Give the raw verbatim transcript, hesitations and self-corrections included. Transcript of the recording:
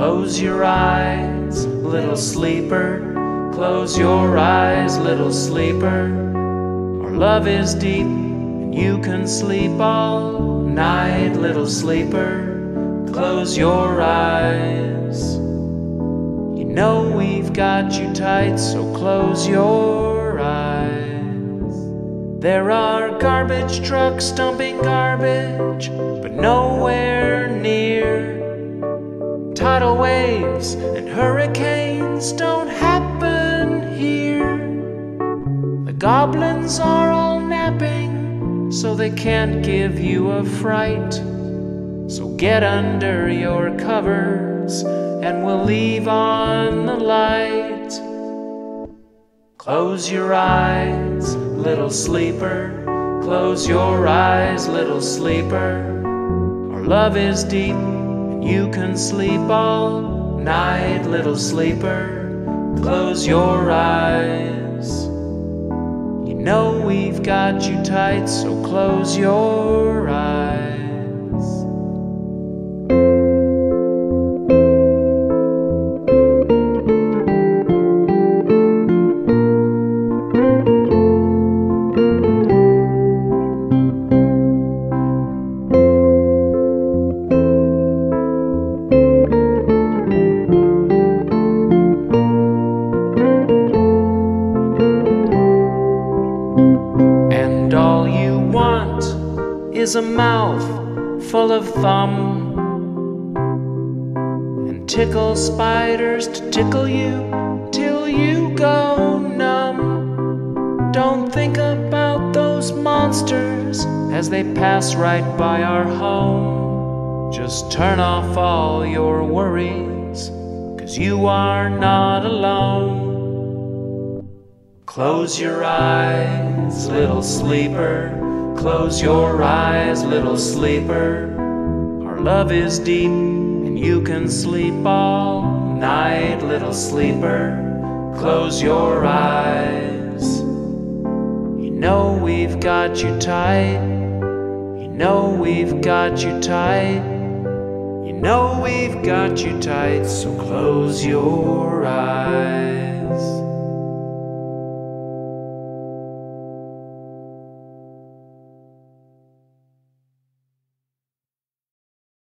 Close your eyes, little sleeper. Close your eyes, little sleeper. Our love is deep, and you can sleep all night, little sleeper. Close your eyes. You know we've got you tight, so close your eyes. There are garbage trucks dumping garbage, but nowhere near. Tidal waves and hurricanes don't happen here. The goblins are all napping, so they can't give you a fright. So get under your covers and we'll leave on the light. Close your eyes, little sleeper. Close your eyes, little sleeper. Our love is deep, you can sleep all night, little sleeper. Close your eyes. You know we've got you tight, so close your eyes. And all you want is a mouth full of thumb, and tickle spiders to tickle you till you go numb. Don't think about those monsters as they pass right by our home. Just turn off all your worries, 'cause you are not alone. Close your eyes, little sleeper. Close your eyes, little sleeper. Our love is deep, and you can sleep all night, little sleeper. Close your eyes. You know we've got you tight. You know we've got you tight. You know we've got you tight, so close your eyes.